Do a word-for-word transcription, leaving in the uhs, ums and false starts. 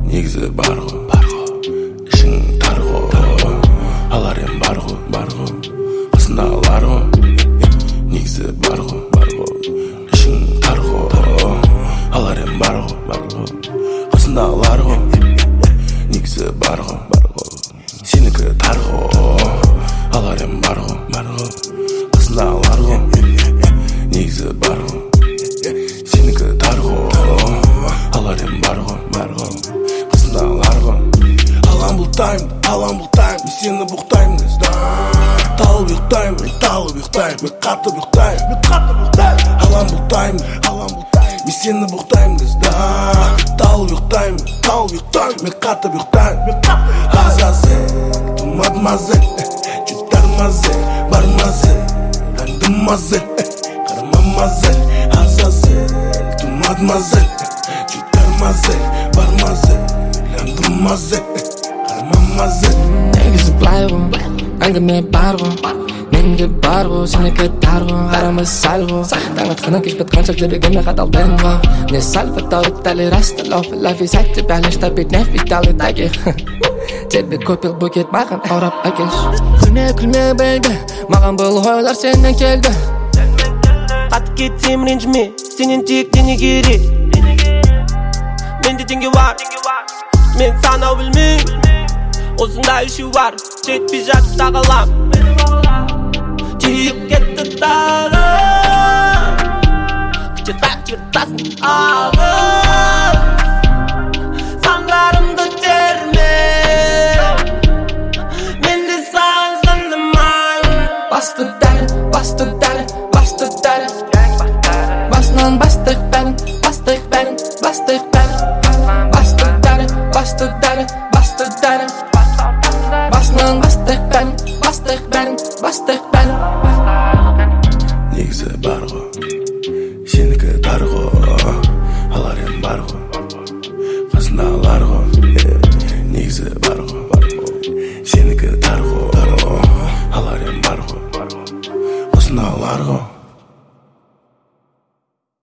негізі бар ғой, бар ғой, ішің тар ғой, алар ем бар ғой, бар ғой, қасындағылар ғой, негізі бар ғой, бар ғой, ішің тар ғой, алар ем бар ғой, бар ғой, қасындағылар ғой, негізі бар ғой, бар ғой, сенікі тар ғой, алар ем бар ғой, бар ғой, қасындағылар ғой, негізі бар ғой, сенікі тар ғой, алар ем бар ғой, бар ғой, қасындағылар ғой. Алам бұл таймды, алам бұл тайм, мен сені бұқтаймын, талып ұйықтаймын, мен талып ұйықтаймын, мен қатып ұйықтаймын, мен қатып ұйықтаймын. Алам бұл таймды, алам бұл тайм, мен сені бұқтаймын, талып ұйықтаймын, талып ұйықтаймын, мен қатып ұйықтаймын, мен қатып ұйықтаймын. Азазель, tu mademoiselle, tu t'armazel, barmazel, randomazel, karamamazel. Азазель, tu mademoiselle, tu t'armazel, barmazel, randomazel, karamamazel. Негізі былай ғой, әңгіме бар ғой, менде бар ғой, сенікі тар ғой, арамыз сәл ғой. Таң атқаннан кеш батқанша жүрегіме қадалдың ғой. Не сальфа тауып дәлі раста лофи лафи сәтті бәлі штабит нәфи дәлі дәге. Тебе көпіл букет маған аурап әкелші. Күлме күлме бейбі, маған бұл ойлар сенен келді. Қатып кетсем ренжіме, сенен тек дене керек. Менде теңге бар, мен санау білмей. Осындай үші бар, жетпей жатып тағалам. Тиіп кетті тағы, күте тақ жыртасын ағы. Сандарымды терме, мен де саған сандымай. Басты дәрі, басты дәрі, басты дәрі. Басынан бастық бәрін, бастық бәрін, бастық бәрін. Басты дәрі, басты дәрі, басты дәрі. Басынан бастық бәрін, бастық бәрін, бастық бәрін.